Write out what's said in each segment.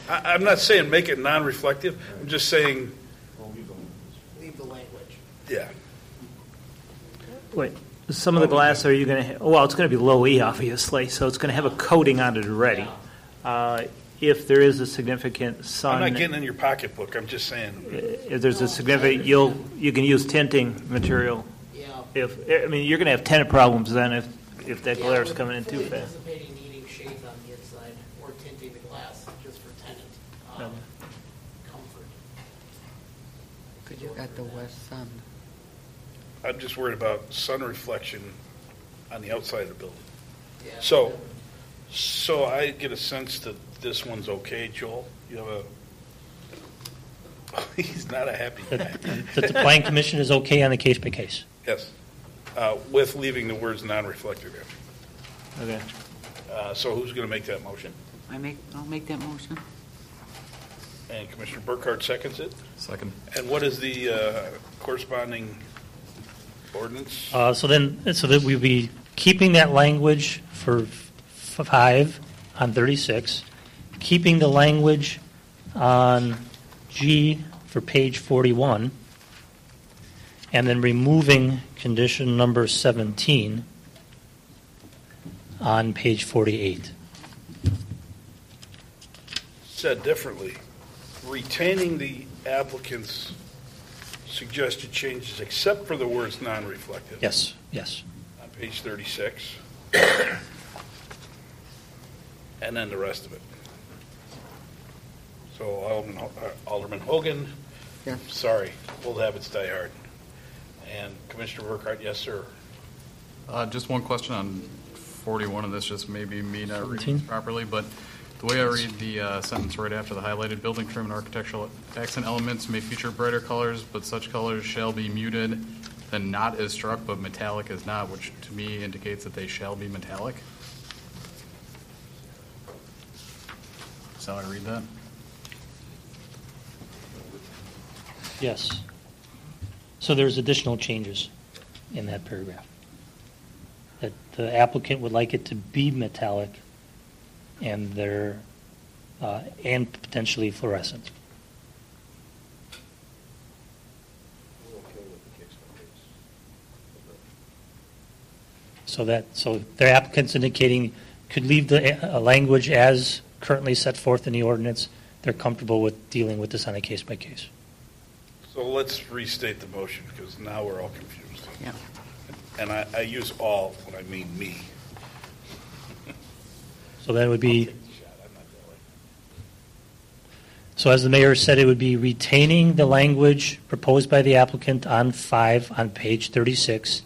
I'm not saying make it non-reflective. I'm just saying, Leave the language. yeah. Wait, some of the glass, are you going to, well, it's going to be low E, obviously, so it's going to have a coating on it already. If there is a significant sun. I'm not getting in your pocketbook. I'm just saying. If there's a significant, you can use tinting material. Yeah. You're going to have tenant problems then if that glare is coming in too fast. Anticipating needing shades on the inside or tinting the glass just for tenant comfort. Because you got the west sun. I'm just worried about sun reflection on the outside of the building. Yeah. So I get a sense that this one's okay, Joel. You have a. He's not a happy guy. That the plan commission is okay on a case by case. Yes, with leaving the words non-reflective in. Okay. So who's going to make that motion? I'll make that motion. And Commissioner Burkhardt seconds it. Second. And what is the corresponding ordinance? So that we'll be keeping that language for 5 on 36, keeping the language on G for page 41, and then removing condition number 17 on page 48. Said differently, retaining the applicant's suggested changes except for the words non-reflective. Yes. On page 36. And then the rest of it. So Alderman Hogan, Yes. sorry, old habits die hard. And Commissioner Burkhardt, yes, sir. Just one question on 41 of this, just maybe me not 17? reading this properly, but the way I read the sentence right after the highlighted, building trim and architectural accent elements may feature brighter colors, but such colors shall be muted, then not is struck, but metallic is not, which to me indicates that they shall be metallic. That's how I read that. Yes. So there's additional changes in that paragraph. That the applicant would like it to be metallic and and potentially fluorescent. So their applicant's indicating could leave the language as currently set forth in the ordinance. They're comfortable with dealing with this on a case by case. So let's restate the motion because now we're all confused. Yeah. And I use all when I mean me. So that would I'll be, take the shot. I'm not that way. so as the mayor said, it would be retaining the language proposed by the applicant on 5 on page 36,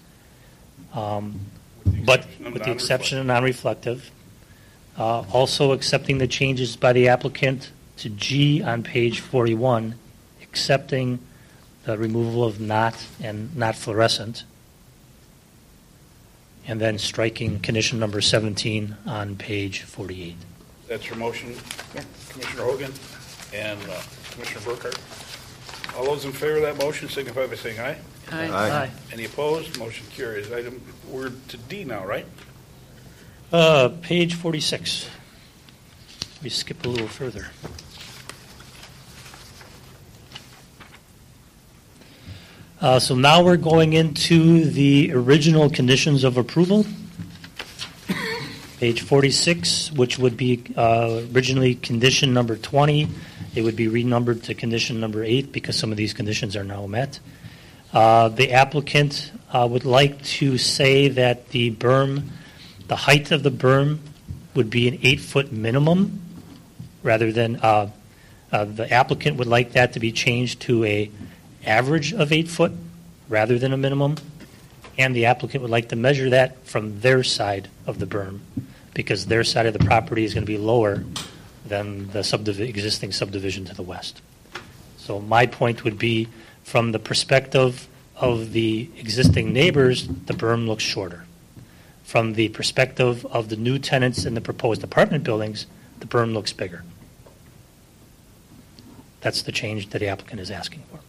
but with the exception of non-reflective. Also accepting the changes by the applicant to G on page 41, accepting the removal of not and not fluorescent, and then striking condition number 17 on page 48. That's your motion, Yeah. Commissioner Hogan and Commissioner Burkhardt. All those in favor of that motion signify by saying aye. Aye. Any opposed? Motion carries. We're to D now, right? Page 46. We skip a little further. So now we're going into the original conditions of approval. Page 46, which would be originally condition number 20. It would be renumbered to condition number 8 because some of these conditions are now met. The applicant would like to say that the height of the berm would be an 8-foot minimum rather than the applicant would like that to be changed to a average of 8 foot rather than a minimum, and the applicant would like to measure that from their side of the berm because their side of the property is going to be lower than the existing subdivision to the west. So my point would be from the perspective of the existing neighbors, the berm looks shorter. From the perspective of the new tenants in the proposed apartment buildings, the berm looks bigger. That's the change that the applicant is asking for.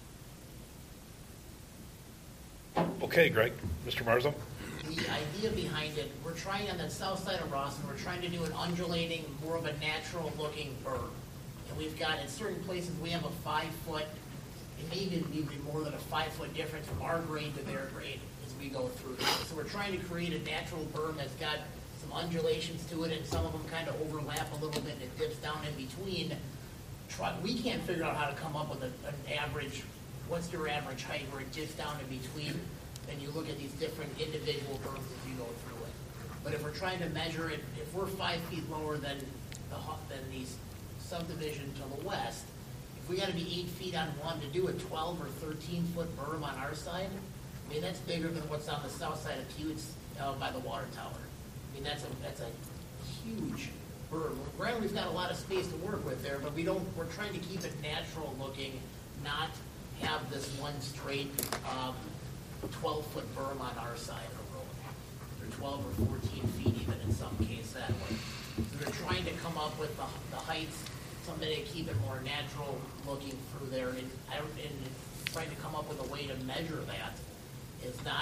Okay, Greg. Mr. Marzo? The idea behind it, we're trying on the south side of Rawson, we're trying to do an undulating, more of a natural looking berm. we've got, in certain places, we have a 5 foot, it may even be more than a 5 foot difference from our grade to their grade as we go through this. So we're trying to create a natural berm that's got some undulations to it, and some of them kind of overlap a little bit, and it dips down in between. We can't figure out how to come up with an average, what's your average height where it dips down in between, and you look at these different individual berms as you go through it. But if we're trying to measure it, if we're 5 feet lower than these subdivision to the west, if we gotta be 8 feet on one to do a 12 or 13 foot berm on our side, I mean, that's bigger than what's on the south side of Pewits by the water tower. I mean, that's a huge berm. Granted, we've got a lot of space to work with there, but we're trying to keep it natural looking, not have this one straight 12-foot berm on our side of the road, or 12 or 14 feet even in some case that way. So they're trying to come up with the heights, something to keep it more natural looking through there, and trying to come up with a way to measure that is not.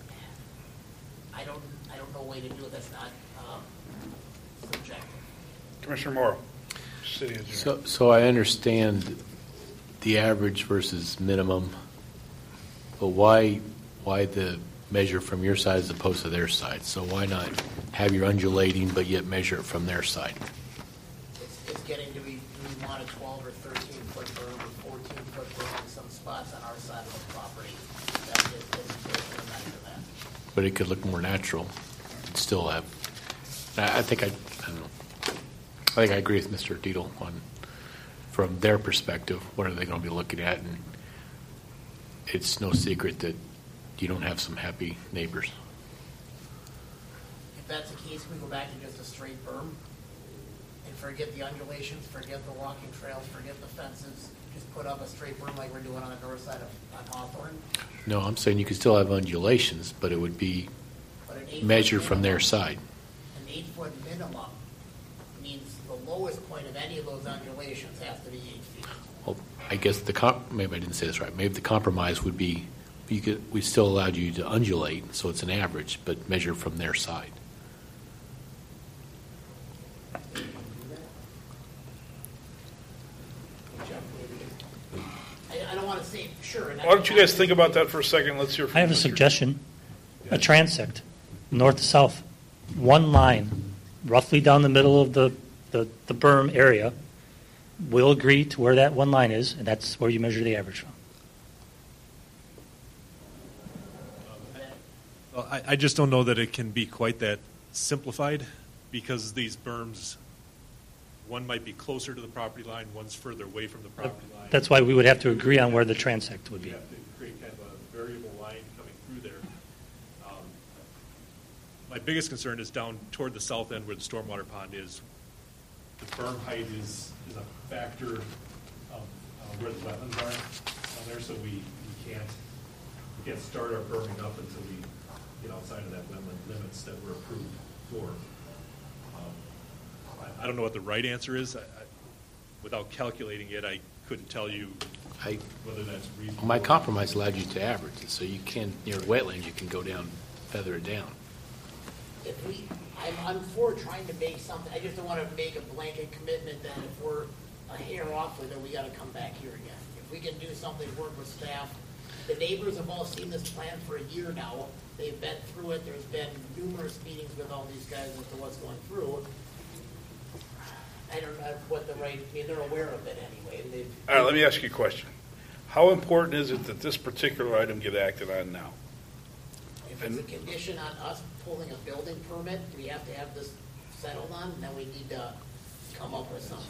I don't know a way to do it that's not subjective. Commissioner Morrow, City Engineer. So I understand the average versus minimum, but why the measure from your side as opposed to their side? So why not have your undulating but yet measure it from their side? It's getting to be, we want a 12 or 13 foot berm or 14 foot berm in some spots on our side of the property. That's it, it's to measure that. But it could look more natural. It'd still have. I think I don't know. I think I agree with Mr. Dietl on, from their perspective, what are they going to be looking at? And it's no secret that you don't have some happy neighbors. If that's the case, we go back to just a straight berm and forget the undulations, forget the walking trails, forget the fences, just put up a straight berm like we're doing on the north side on Hawthorne. No, I'm saying you could still have undulations, but it would be But an 8 measured foot from their minimum- side. An 8 foot minimum means the lowest point of any of those undulations has to be 8 feet. Well, I guess maybe I didn't say this right. Maybe the compromise would be we still allowed you to undulate, so it's an average, but measure from their side. I don't want to say, sure. and I- Why don't you guys think about that for a second? Let's hear from I have a Mr. suggestion. A transect, north to south, one line, roughly down the middle of the berm area. We'll agree to where that one line is, and that's where you measure the average from. Well, I just don't know that it can be quite that simplified, because these berms, one might be closer to the property line, one's further away from the property line. That's why we would have to agree on where the transect would You be. have to create kind of a variable line coming through there. My biggest concern is down toward the south end where the stormwater pond is. The berm height is a factor of where the wetlands are down there, so we can't start our berming up until we get outside of that wetland limits that were approved for. I don't know what the right answer is. Without calculating it, I couldn't tell you whether that's reasonable. My compromise allowed you to average it, so you can, near wetlands, you can go down, feather it down. I'm for trying to make something, I just don't want to make a blanket commitment that if we're a hair off with it, we got to come back here again. If we can do something, work with staff. The neighbors have all seen this plan for a year now. They've been through it. There's been numerous meetings with all these guys as to what's going through. I don't know what the right, I mean, they're aware of it anyway. All right, let me ask you a question. How important is it that this particular item get acted on now? If it's a condition on us pulling a building permit, we have to have this settled on, then we need to come up with something.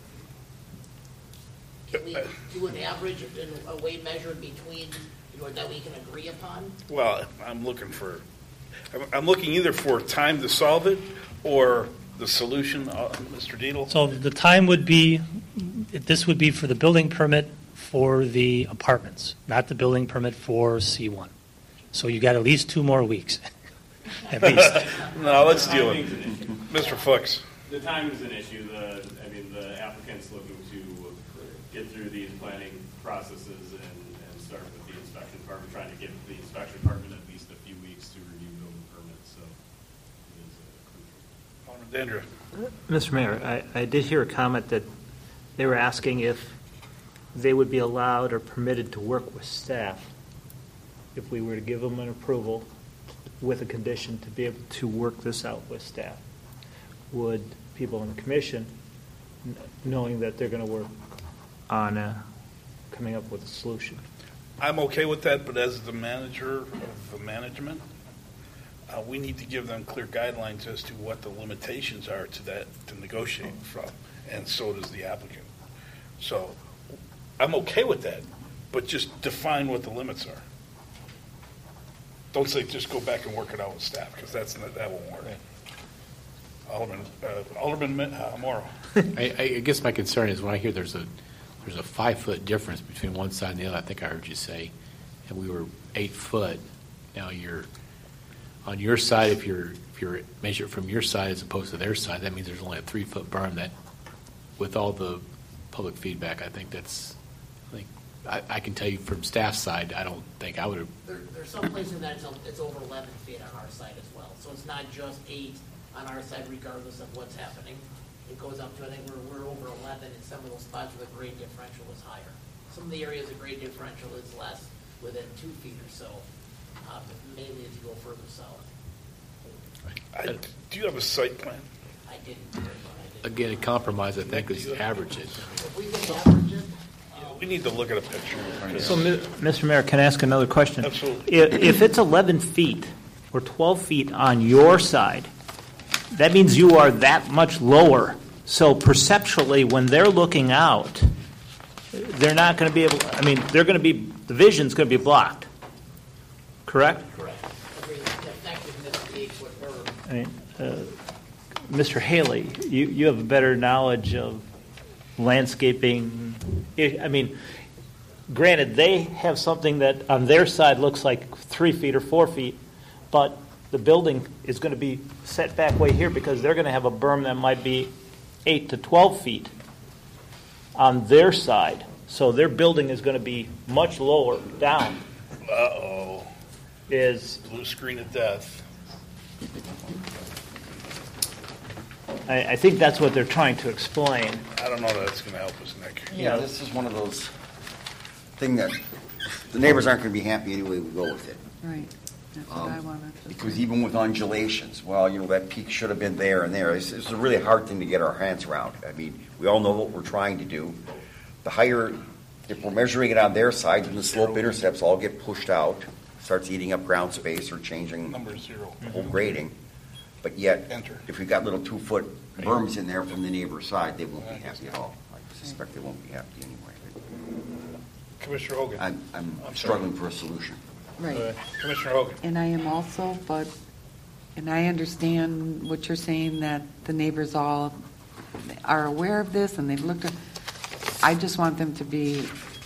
Can we do an average in a way measured between, that we can agree upon? Well, I'm looking either for time to solve it or the solution, Mr. Dietl. So the time would be, this would be for the building permit for the apartments, not the building permit for C1. So you got at least 2 more weeks, at least. No, let's deal with it. Mr. Fuchs. The time is an issue. The applicant's looking to get through these planning processes and start with the inspection department, trying to give the inspection department at least a few weeks to review building permits. So it is crucial. Alderman Dandridge. Mr. Mayor, I did hear a comment that They were asking if they would be allowed or permitted to work with staff if we were to give them an approval with a condition to be able to work this out with staff. Would people in the commission, knowing that they're going to work on coming up with a solution? I'm okay with that, but as the manager of the management, we need to give them clear guidelines as to what the limitations are to that, to negotiate from, and so does the applicant. So I'm okay with that, but just define what the limits are. Don't say just go back and work it out with staff, because that won't work. Alderman Morrow. I guess my concern is when I hear there's a 5-foot difference between one side and the other. I think I heard you say, and we were 8 foot. Now you're on your side. If you're measured from your side as opposed to their side, that means there's only a 3-foot berm. That, with all the public feedback, I think that's. I can tell you from staff side, I don't think I would have. There's some places that it's over 11 feet on our side as well. So it's not just 8 on our side, regardless of what's happening. It goes up to, I think we're over 11 in some of those spots where the grade differential is higher. Some of the areas the grade differential is less, within 2 feet or so, mainly as you go further south. Do you have a site plan? I didn't do it, but I did. Again, a compromise, I think, is average it. If we can average it, We need to look at a picture. So, Mr. Mayor, can I ask another question? Absolutely. If it's 11 feet or 12 feet on your side, that means you are that much lower. So perceptually, when they're looking out, they're not going to be able, they're going to be, the vision's going to be blocked. Correct? correct. The effectiveness of the 8-foot berm. Mr. Haley, you have a better knowledge of landscaping. Granted, they have something that on their side looks like 3 feet or 4 feet, but the building is going to be set back way here because they're going to have a berm that might be 8 to 12 feet on their side. So their building is going to be much lower down. Uh-oh. Blue screen of death. I think that's what they're trying to explain. I don't know that it's going to help us, Nick. Yeah, this is one of those thing that the neighbors aren't going to be happy anyway we go with it. Right. That's what I wanted to Because say. even with undulations, that peak should have been there and there. It's a really hard thing to get our hands around. We all know what we're trying to do. The higher, if we're measuring it on their side, then the slope intercepts all get pushed out, starts eating up ground space or changing Number 0. the whole grading. But yet, Enter. if we've got little 2-foot berms in there from the neighbor's side, they won't be happy at all. I suspect they won't be happy anyway. Commissioner Hogan. I'm sorry. struggling for a solution. Right. Commissioner Hogan. And I am also, and I understand what you're saying, that the neighbors all are aware of this and they've looked at, I just want them to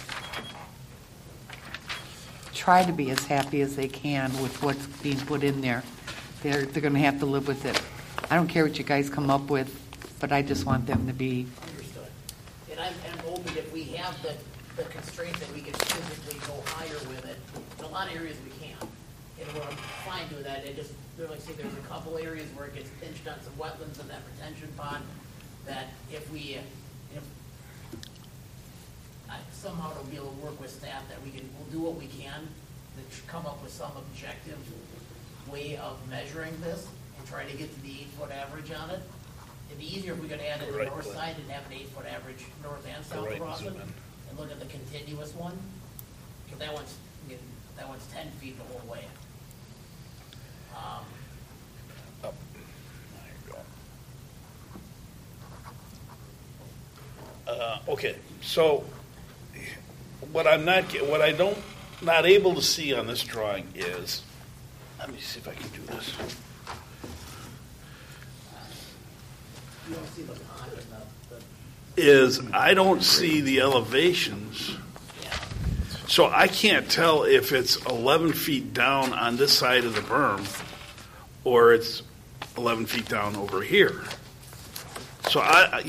try to be as happy as they can with what's being put in there. They're going to have to live with it. I don't care what you guys come up with, but I just want them to be. Understood. And I'm hoping if we have the constraint that we can physically go higher with it, in a lot of areas we can't. And we're fine doing that. There's a couple areas where it gets pinched on some wetlands and that retention pond, that if somehow to be able to work with staff, that we'll do what we can to come up with some objective way of measuring this and try to get to the 8-foot average on it. It'd be easier if we could add it to the north side and have an 8-foot average north and south across it, and look at the continuous one. Because that one's 10 feet the whole way. There you go. Okay, so what I'm not able to see on this drawing is, let me see if I can do this. You don't see the pond and I don't see the elevations. yeah. So I can't tell if it's 11 feet down on this side of the berm or it's 11 feet down over here. So I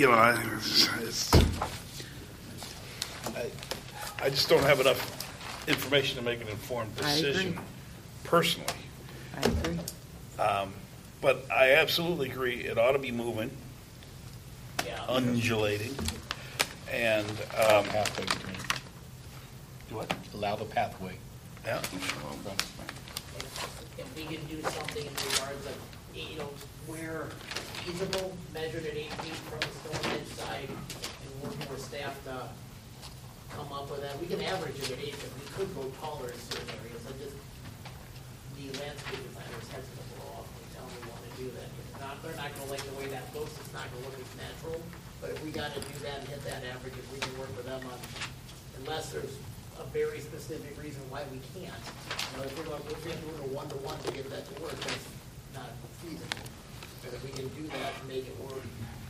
just don't have enough information to make an informed decision agree. personally. I agree. But I absolutely agree it ought to be moving, Yeah. undulating, And, Pathway between. do what? Allow the pathway. Yeah. If we can do something in regards of, where feasible, measured at 8 feet from the stone edge side, and working with staff to come up with that. We can average it at 8, but we could go taller in certain areas. The landscape designers hesitant to blow off when they tell them we want to do that. They're not going to like the way that looks. It's not going to look as natural. But if we got to do that and hit that average, if we can work with them on, unless there's a very specific reason why we can't. If we have to do a 1-to-1 to get that to work, that's not feasible. But if we can do that and make it work,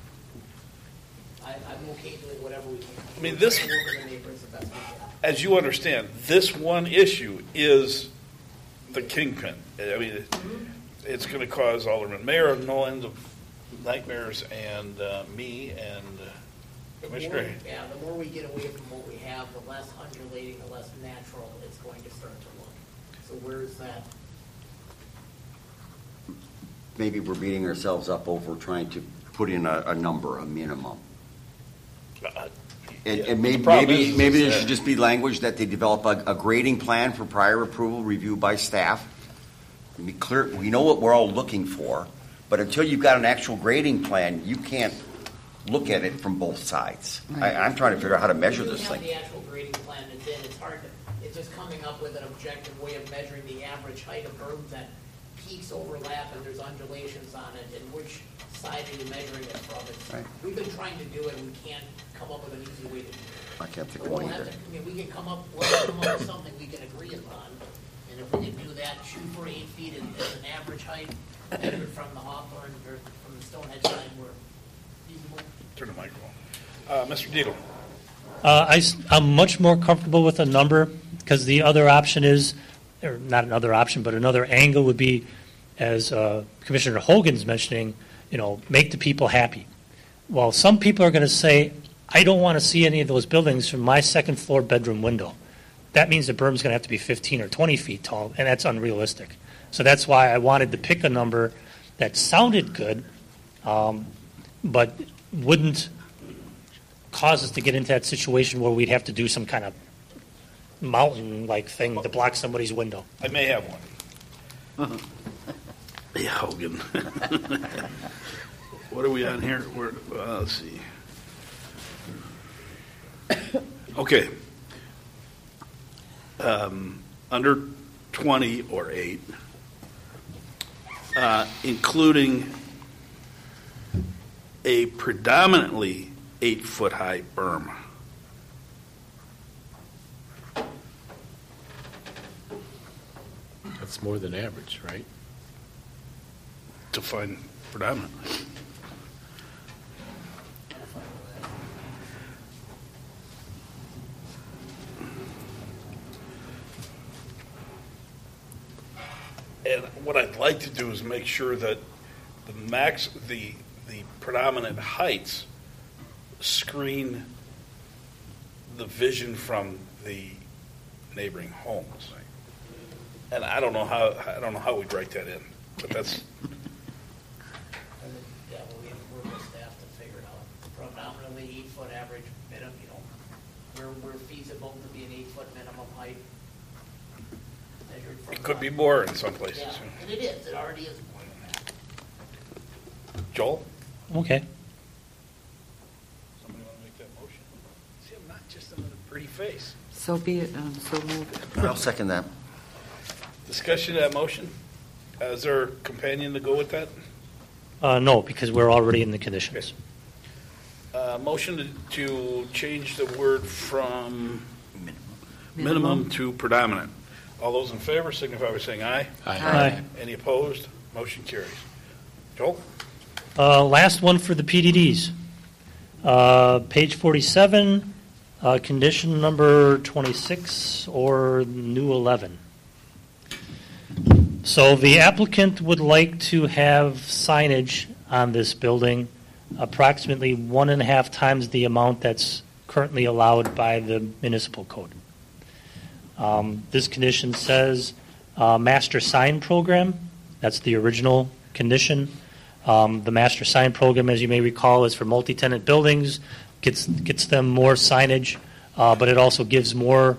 I'm okay doing whatever we can. I mean, this- We're working with the neighbors the best we can. As you understand, this one issue is the kingpin. I mean, it's going to cause Alderman Mayor no end of nightmares, and me and Commissioner. Yeah, the more we get away from what we have, the less undulating, the less natural it's going to start to look. So where's that? Maybe we're beating ourselves up over trying to put in a number, a minimum. And maybe there should just be language that they develop a grading plan for prior approval, review by staff. Be clear, we know what we're all looking for, but until you've got an actual grading plan, you can't look at it from both sides. Right. I'm trying to figure out how to measure this When thing. you have the actual grading plan, and then it's hard to, it's just coming up with an objective way of measuring the average height of berms that peaks overlap and there's undulations on it, and which side are you measuring it from? Right. We've been trying to do it, and we can't come up with an easy way to do it. I can't think But of one we'll have either. to, we can come up with something we can agree upon, and if we can do that, shoot for 8 feet as an average height, measured from the Hawthorne, or from the Stonehenge side, where feasible. Turn the microphone. Mr. Dietel. I'm much more comfortable with a number because the other option is, or not another option, but another angle would be, as Commissioner Hogan's mentioning, make the people happy. Well, some people are going to say, I don't want to see any of those buildings from my second floor bedroom window. That means the berm's going to have to be 15 or 20 feet tall, and that's unrealistic. So that's why I wanted to pick a number that sounded good, but wouldn't cause us to get into that situation where we'd have to do some kind of mountain-like thing to block somebody's window. I may have one. Yeah, Hogan. What are we on here? Let's see. Okay. Under 20 or 8, including a predominantly 8-foot-high berm. That's more than average, right? Define predominantly. And what I'd like to do is make sure that the predominant heights screen the vision from the neighboring homes. And I don't know how we'd write that in, but that's. Yeah, well, we have to work with staff to figure it out. Predominantly 8-foot average minimum, where we're feasible to be an 8-foot minimum height. Measured from. It could be more in some places. Yeah, and it is. It already is more than that. Joel? Okay. Somebody want to make that motion? See, I'm not just another pretty face. So be it, so moved. I'll second that. Discussion of that motion? Is there a companion to go with that? No, because we're already in the conditions. Motion to change the word from minimum to predominant. All those in favor signify by saying aye. Aye. Any opposed? Motion carries. Joel? Last one for the PDDs. Page 47, condition number 26 or new 11. So the applicant would like to have signage on this building approximately 1.5 times the amount that's currently allowed by the municipal code. This condition says master sign program. That's the original condition. The master sign program, as you may recall, is for multi-tenant buildings. gets them more signage, but it also gives more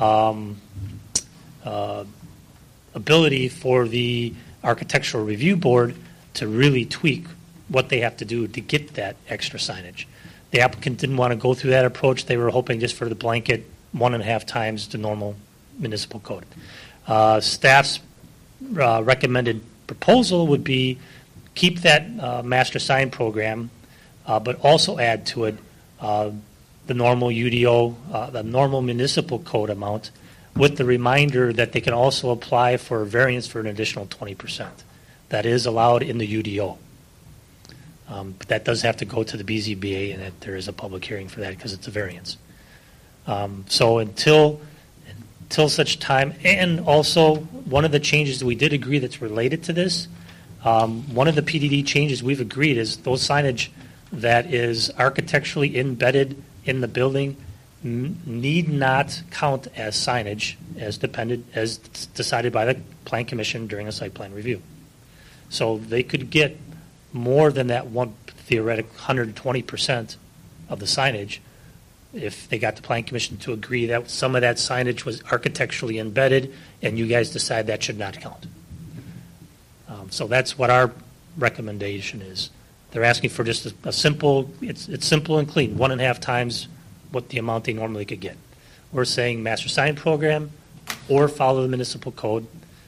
ability for the Architectural Review Board to really tweak what they have to do to get that extra signage. The applicant didn't want to go through that approach. They were hoping just for the blanket 1.5 times the normal municipal code. Staff's recommended proposal would be keep that master sign program, but also add to it the normal UDO, the normal municipal code amount, with the reminder that they can also apply for a variance for an additional 20%. That is allowed in the UDO. But that does have to go to the BZBA, and that there is a public hearing for that because it's a variance. So until such time, and also one of the changes that we did agree that's related to this, one of the PDD changes we've agreed is those signage that is architecturally embedded in the building need not count as signage as decided by the Plan Commission during a site plan review. So they could get more than that one theoretic 120% of the signage if they got the Plan Commission to agree that some of that signage was architecturally embedded and you guys decide that should not count. So that's what our recommendation is. They're asking for just a simple, it's simple and clean, 1.5 times what the amount they normally could get. We're saying master sign program or follow the municipal code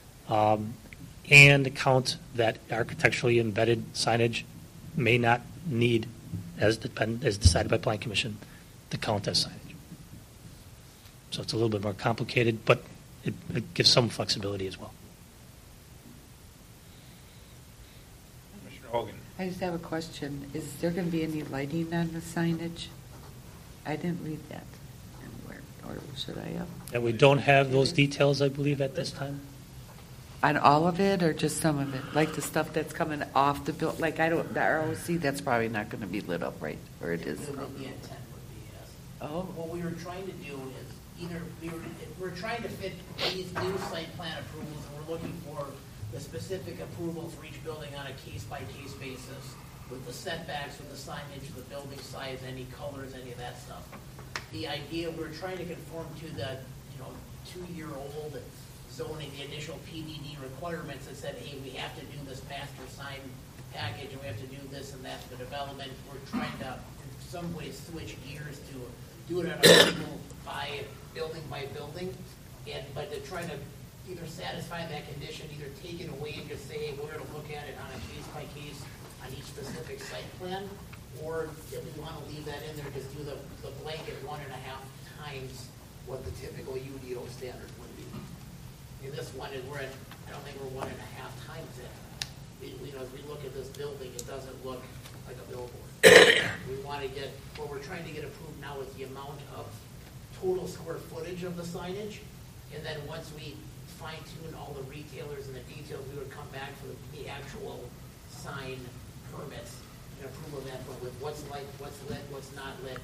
and count that architecturally embedded signage may not need, as decided by Plan Commission, to count as signage. So it's a little bit more complicated, but it gives some flexibility as well. Commissioner Hogan. I just have a question. Is there going to be any lighting on the signage? I didn't read that anywhere, or should I have? And we don't have those details, I believe, at this time. On all of it, or just some of it? Like the stuff that's coming off the building? Like the ROC, that's probably not going to be lit up, right? Or it is? The intent would be, yes. Oh. What we were trying to do is either, we're trying to fit these new site plan approvals, and we're looking for the specific approval for each building on a case-by-case basis, with the setbacks, with the signage, the building size, any colors, any of that stuff. The idea, we're trying to conform to the, 2-year-old zoning, the initial PDD requirements that said, hey, we have to do this master sign package, and we have to do this and that for development. We're trying to, in some ways, switch gears to do it on a building by building, but to try to either satisfy that condition, either take it away and just say, hey, we're going to look at it on a case-by-case on each specific site plan, or if we want to leave that in there, just do the blanket 1.5 times what the typical UDO standard would be. In this one, I don't think we're 1.5 times it. As we look at this building, it doesn't look like a billboard. We want to get, what we're trying to get approved now is the amount of total square footage of the signage, and then once we fine-tune all the retailers and the details, we would come back for the actual sign permits and approval of that, but with what's lit, what's not lit,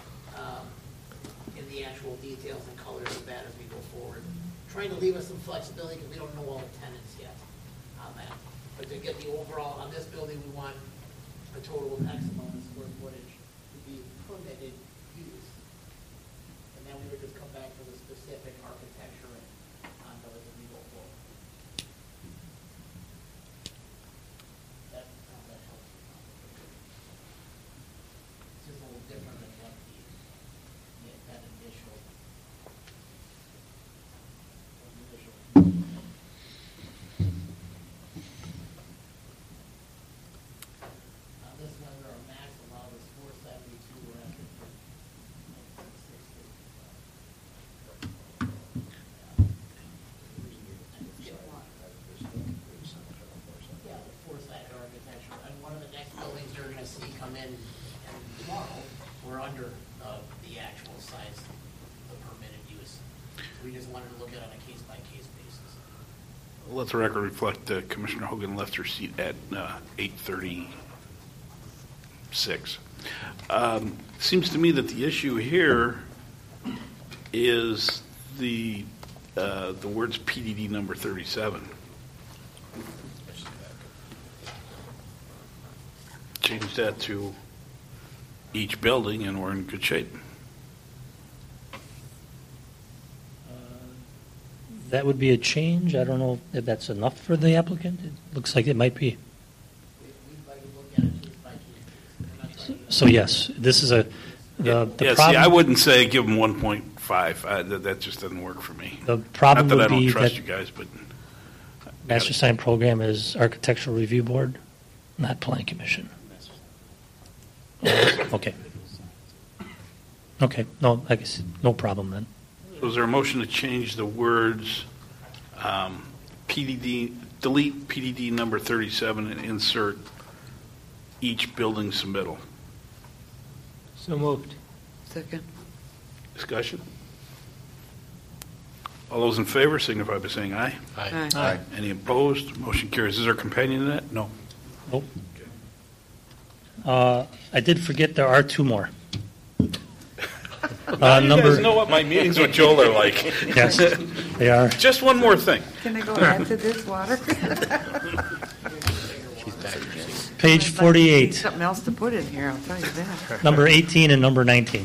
in the actual details and colors of that as we go forward. Trying to leave us some flexibility because we don't know all the tenants yet on that. But to get the overall, on this building, we want a total of X amount of square footage to be permitted use. And then we would just come back for the specific architecture on those as we go forward. That helps. It's just a little different than what that initial. This one, our max allowed is 472, we're at 660. Yeah, the four-sided architecture, and one of the next buildings you're gonna see come in, and tomorrow, we're under the actual size of the permitted use. We just wanted to look at it on a case-by-case basis. Let the record reflect that Commissioner Hogan left her seat at 8:36. Seems to me that the issue here is the words PDD number 37. Change that to each building, and we're in good shape. That would be a change. I don't know if that's enough for the applicant. It looks like it might be. We'd like to look at it case by case. We're not trying to- So yes, this is the Yeah, see, problem. I wouldn't say give them 1.5. That just doesn't work for me. The problem Not that I would don't be trust that you guys, but Master Sign Program is Architectural Review Board, not Plan Commission. Okay. Okay, no, I guess, no problem then. So is there a motion to change the words PDD, delete PDD number 37 and insert each building submittal? So moved. Second. Discussion? All those in favor signify by saying aye. Aye. Aye. Any opposed? Motion carries. Is there a companion to that? No. Nope. I did forget there are two more. You guys Number, know what my meetings with Joel are like. yes, they are. Just one more thing. Can I go add to this water? She's back. Page 48, Something else to put in here, I'll tell you that. number 18 and number 19.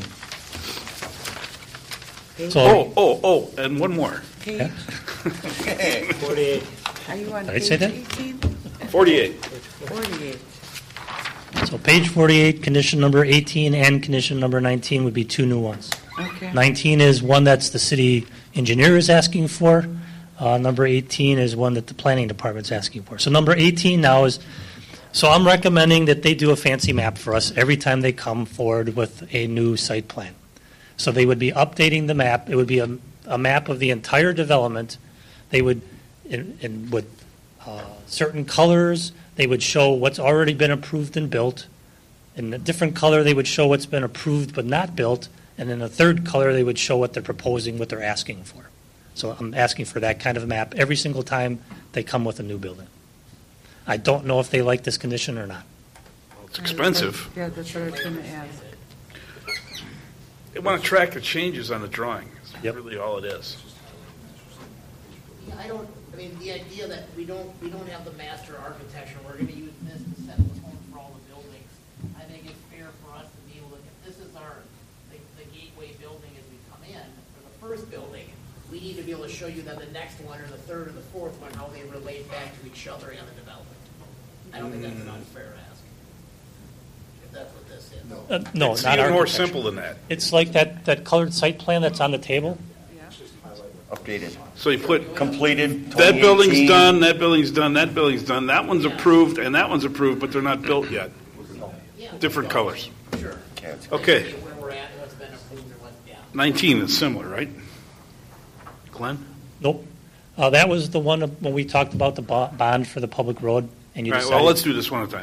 So, Oh, and one more. Page, 48. are you on Did I page say that? 18? 48. 48. so page 48, condition number 18 and condition number 19 would be two new ones. Okay. 19 is one that's the city engineer is asking for. Number 18 is one that the planning department's asking for. So number 18 now is, so I'm recommending that they do a fancy map for us every time they come forward with a new site plan. So they would be updating the map. It would be a map of the entire development. They would, with certain colors, they would show what's already been approved and built. In a different color, they would show what's been approved but not built. And in a third color, they would show what they're proposing, what they're asking for. So I'm asking for that kind of a map every single time they come with a new building. I don't know if they like this condition or not. Well, it's expensive. Yeah, that's what I was going to ask. They want to track the changes on the drawing. That's Yep. really all it is. Yeah, I mean, the idea that we don't have the master architecture, we're gonna use this to set the tone for all the buildings. I think it's fair for us to be able to, if this is the gateway building as we come in, for the first building, we need to be able to show you that the next one, or the third, or the fourth one, how they relate back to each other and the development. I don't think that's an unfair ask. If that's what this is. No, It's not even more architecture. simple than that. It's like that colored site plan that's on the table. Updated. So you put, Completed. that building's 2018. done, that building's done, that building's done, that one's approved, and that one's approved, but they're not built yet. Yeah. Different colors. Sure. Okay, it's- Okay, Where we're at, what's been approved, or what's, yeah. 19 is similar, right? Glenn? Nope. That was the one when we talked about the bond for the public road, and you All right, decided. well, let's do this one at a time.